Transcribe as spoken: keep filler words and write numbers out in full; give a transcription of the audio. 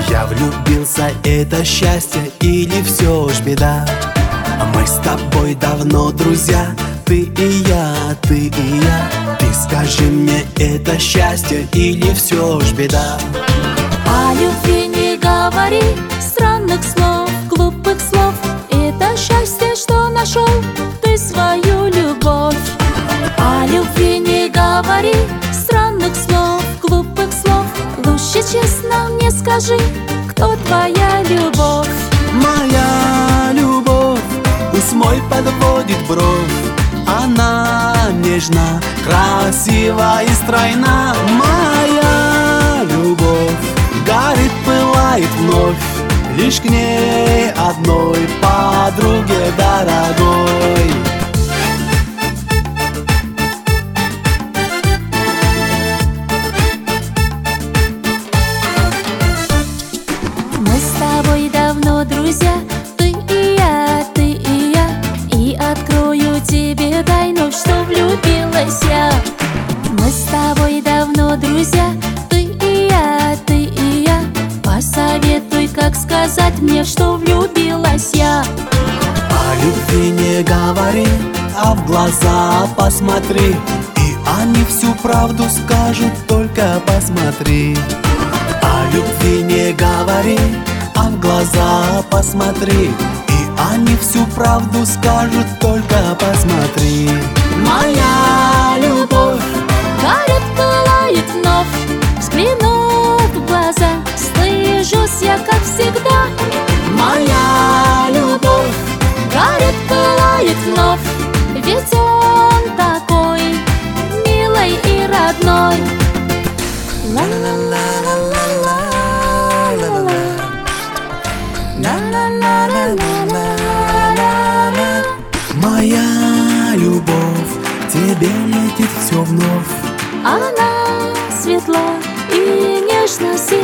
Я влюбился, это счастье или все ж беда? Мы с тобой давно друзья, ты и я, ты и я. Ты скажи мне, это счастье или все ж беда? О любви не говори странных слов, глупых слов. Это счастье, что нашел ты свою любовь. О любви не говори странных слов, глупых слов. Лучше честно мне скажи, кто твоя любовь? Моя любовь, пусть мой подводит бровь. Она нежна, красива и стройна. Моя любовь горит, пылает вновь, лишь к ней одной, подруге дорогой. Мы с тобой давно друзья, ты и я, ты и я. И открою тебе тайну, что влюбилась я. Мы с тобой давно друзья, ты и я, ты и я. Посоветуй, как сказать мне, что влюбилась я. О любви не говори, а в глаза посмотри, и они всю правду скажут, только посмотри. О любви не говори, а в глаза посмотри, и они всю правду скажут, только посмотри. Моя любовь горит, пылает вновь, взгляну в глаза, слыжусь я, как всегда. Моя любовь Горит, пылает вновь, ведь он такой милый и родной. моя любовь, тебе летит все вновь. Она светла и нежно